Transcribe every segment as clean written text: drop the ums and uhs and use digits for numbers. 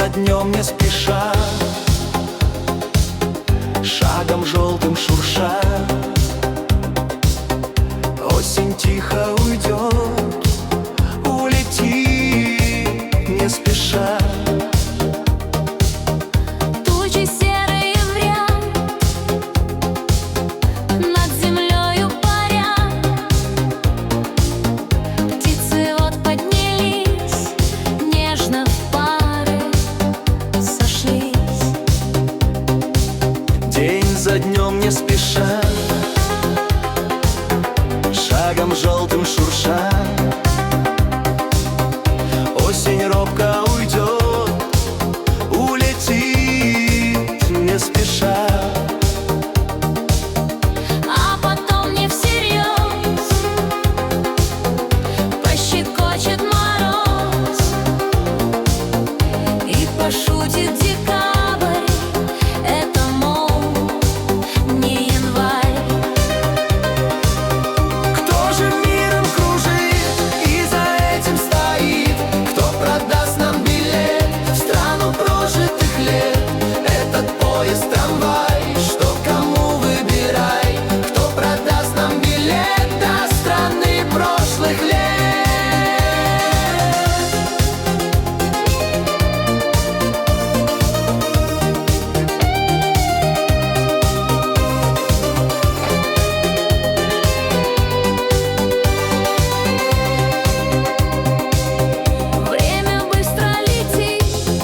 днем не спеша, шагом желтым шурша. Осень тихо уйдет, улетит не спеша. Тучи серые вряд над землею парят, птицы вот поднялись, нежно в пары сошлись. День за днем не спеша, шагом желтым шурша. Осень робко уйдет, улетит не спеша. А потом не всерьез пощекочет мороз и пошутит декабрь. Это, мол, не январь. Кто же миром кружит и за этим стоит? Кто продаст нам билет в страну прожитых лет? Этот поезд, трамвай, что кому выбирай? Кто продаст нам билет до страны прошлых лет? Время быстро летит,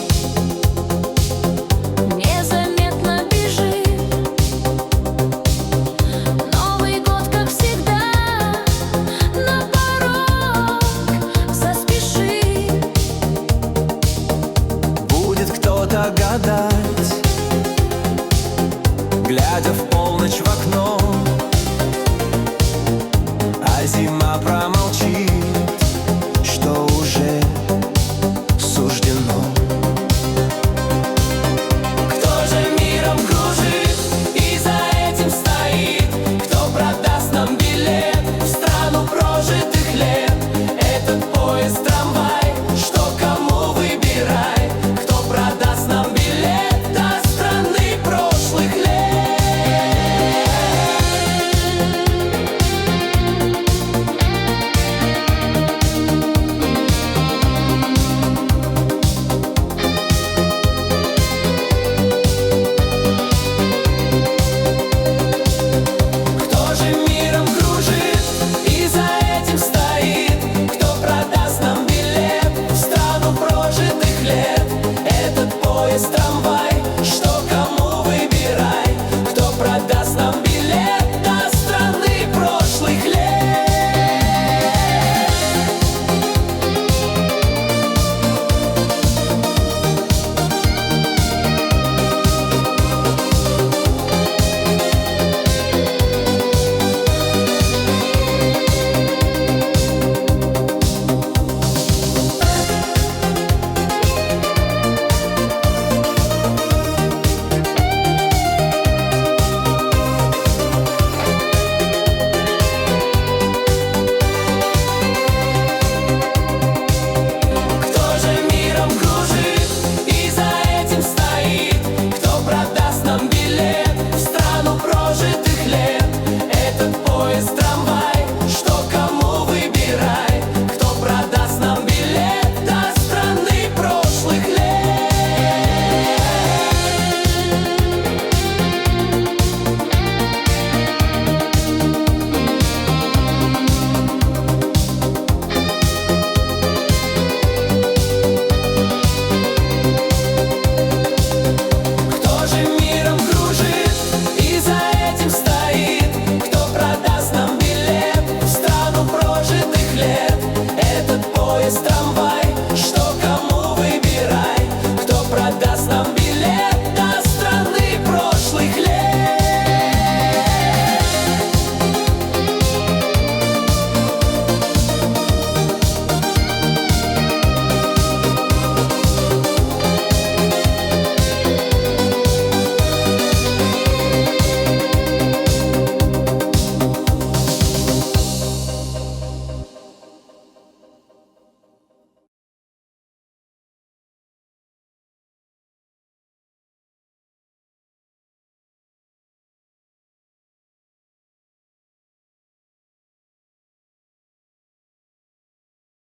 незаметно бежит. Новый год, как всегда, на порог заспешит. Будет кто-то гадать, глядя в полночь в окно, а зима промолчит, что уже суждено. Кто же миром кружит и за этим стоит? Кто продаст нам билет в страну прожитых лет? Этот поезд, трамвай,